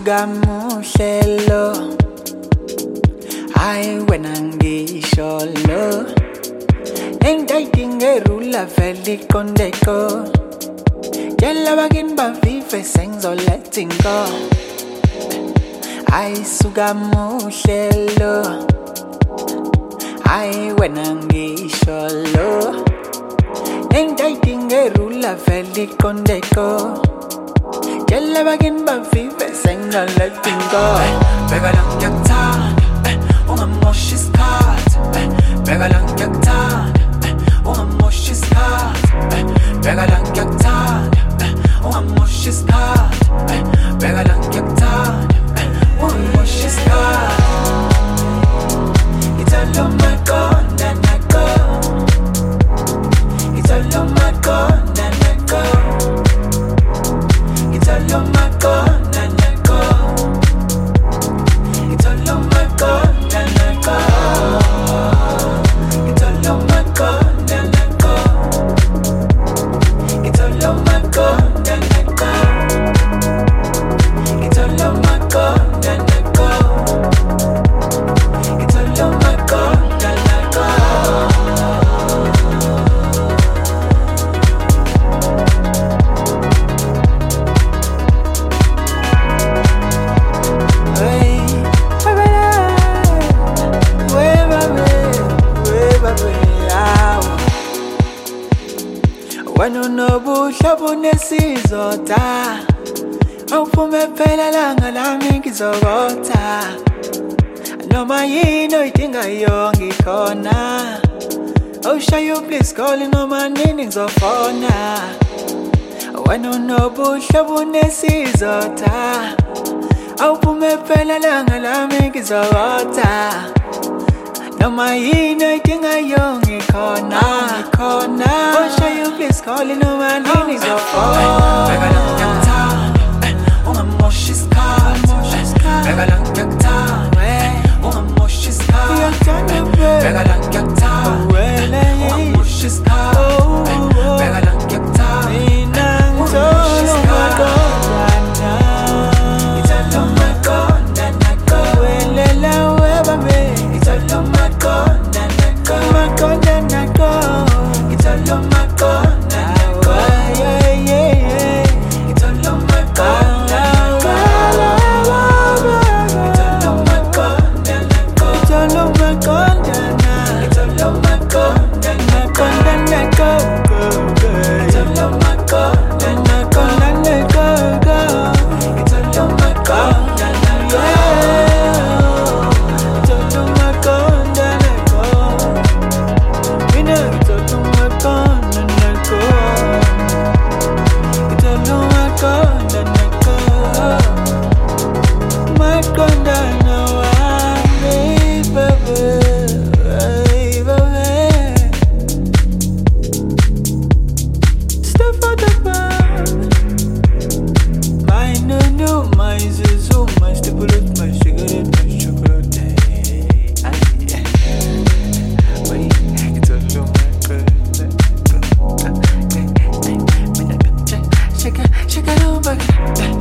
Ayisuka muhlelo Ay wena ngisho lo Engidayidinge rula vele iqondeko Tshela bakini bavive sengizoletha inko Ayisuka muhlelo Ay wena ngisho lo Engidayidinge rula vele iqondeko Tshela bakini bavive sengizoletha inko Bheka la ngiyakuthanda ungamoshi isikhathi Bheka la ngiyakuthanda ungamoshi isikhathi Bheka la ngiyakuthanda ungamoshi isikhathi Bheka la ngiyakuthanda ungamoshi isikhathi It's all on my God and I go It's all on my God and I go It's all on my God and I go It's all on my God and I go It's all on my God and I go It's all on my God and I go It's all on my God and I go It's all on my God and I go Wena unobuhle bunesizotha Awuphume phela langa lami ngizokotha Noma yini oyidingayo ngikhona Awushaye please call noma nini ngizofona Wena unobuhle bunesizotha Awuphume phela langa lami ngizokotha Noma yini oyidingayo ngikhona Awushaye please call noma nini ngizofona Bheka la ngiyakuthanda ungamoshi isikhathi Bheka la ngiyakuthanda ungamoshi isikhathi Bheka la ngiyakuthanda ungamoshi isikhathi Bheka la ngiyakuthanda ungamoshi isikhathi It's all on my God and I go It's all on my God and I go It's all on my God and I go It's all on my God and I go It's all on my God and I go It's all on my God and I It's all on my God and I go It's all on my God and I go It's all on my God and I go It's all on my God and I go We know it's all on my God and I go It's all on my God and I go My God and I baby Step out the bar My no, my zuzu, my stipulet, my cigarette, my chocolate Wait, it's all on my God Shake it, shake it, shake it,